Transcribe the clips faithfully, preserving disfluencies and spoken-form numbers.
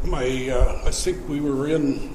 My, uh, I think we were in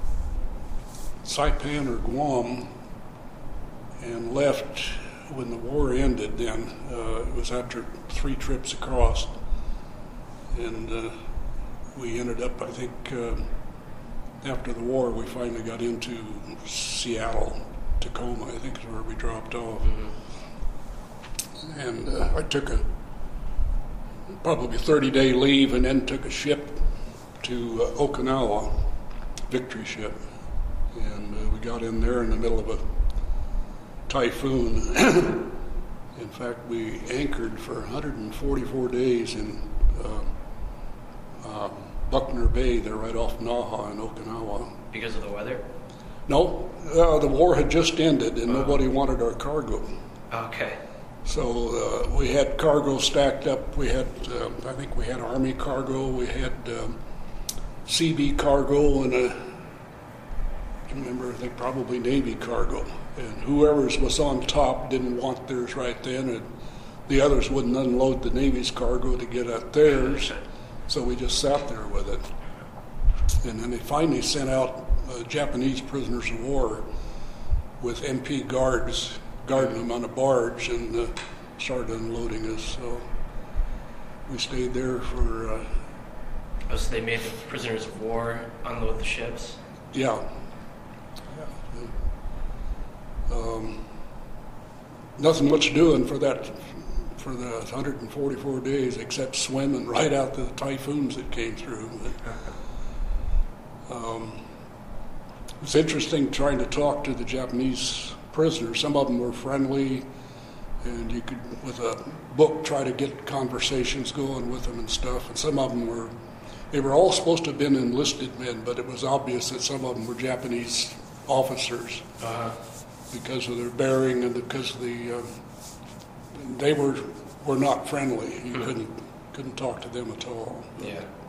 Saipan or Guam and left when the war ended then. Uh, it was after three trips across. And uh, we ended up, I think, uh, after the war, we finally got into Seattle, Tacoma, I think is where we dropped off. Mm-hmm. And uh, I took a probably thirty-day leave and then took a ship to uh, Okinawa, Victory ship. And uh, we got in there in the middle of a typhoon. In fact, we anchored for one hundred forty-four days in uh, uh, Buckner Bay. They're right off Naha in Okinawa. Because of the weather? No, uh, the war had just ended and Oh. nobody wanted our cargo. Okay. So uh, we had cargo stacked up. We had, uh, I think we had Army cargo, we had um, C B cargo, and a, I remember, I think probably Navy cargo. And whoever's was on top didn't want theirs right then, and the others wouldn't unload the Navy's cargo to get at theirs. So we just sat there with it. And then they finally sent out uh, Japanese prisoners of war with M P guards guarding them on a barge and uh, started unloading us. So we stayed there for, uh, Oh, so they made the prisoners of war unload the ships? yeah. yeah. Um, nothing much doing for that, for the one hundred forty-four days except swimming right out the typhoons that came through. But, um, it was interesting trying to talk to the Japanese prisoners. Some of them were friendly, and you could, with a book, try to get conversations going with them and stuff. And some of them were, they were all supposed to have been enlisted men, but it was obvious that some of them were Japanese officers Uh-huh. because of their bearing and because of the, uh, they were were not friendly. You couldn't couldn't talk to them at all. Yeah.